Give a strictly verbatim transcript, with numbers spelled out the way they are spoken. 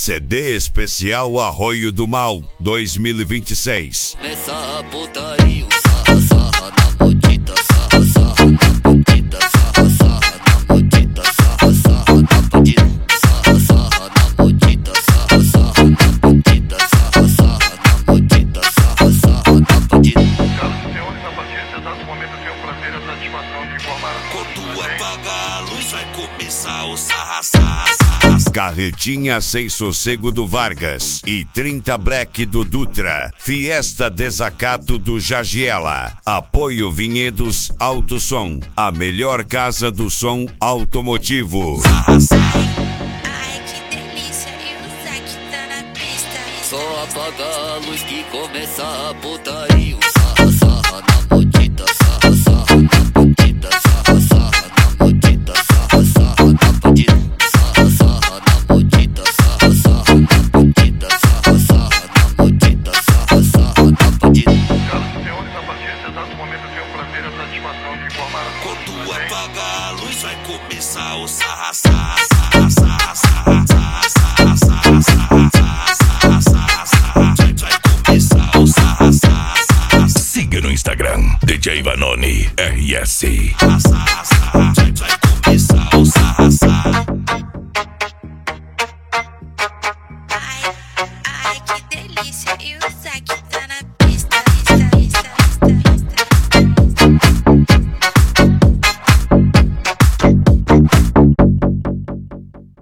C D especial Arroio do Mal dois mil e vinte e seis. Essa putaria, sarra, sarra na modita, sarra, sarra na modita, sarra, sarra na modita, sarra, sarra na modita, sarra, sarra na modita, sarra, sarra na modita, sarra, sarra na modita, sarra, sarra na modita. Caros senhores, a partir desse exato momento eu tenho o prazer e a satisfação de informar. Quando apagar a luz vai começar o sarra, sarra, sarra. Carretinha Sem Sossego do Vargas e trinta Black do Dutra. Fiesta Desacato do Jagiela. Apoio Vinhedos Alto Som, a melhor casa do som automotivo. Ai, que delícia, e o Zac tá na pista. Só apagar a luz que começa a putaria. Sarra, sarra na modita, sarra, sarra na modita, sarra, sarra na modita, sarra, sarra na modita. Quando apagar a luz vai começar o sarra, sarra, sarra, sarra, sarra, sarra, sarra, sarra, sarra, sarra, vai começar o sarra, sarra, sarra. Siga no Instagram, D J Vanoni R S. Sarra, sarra, sarra, vai começar o sarra, sarra.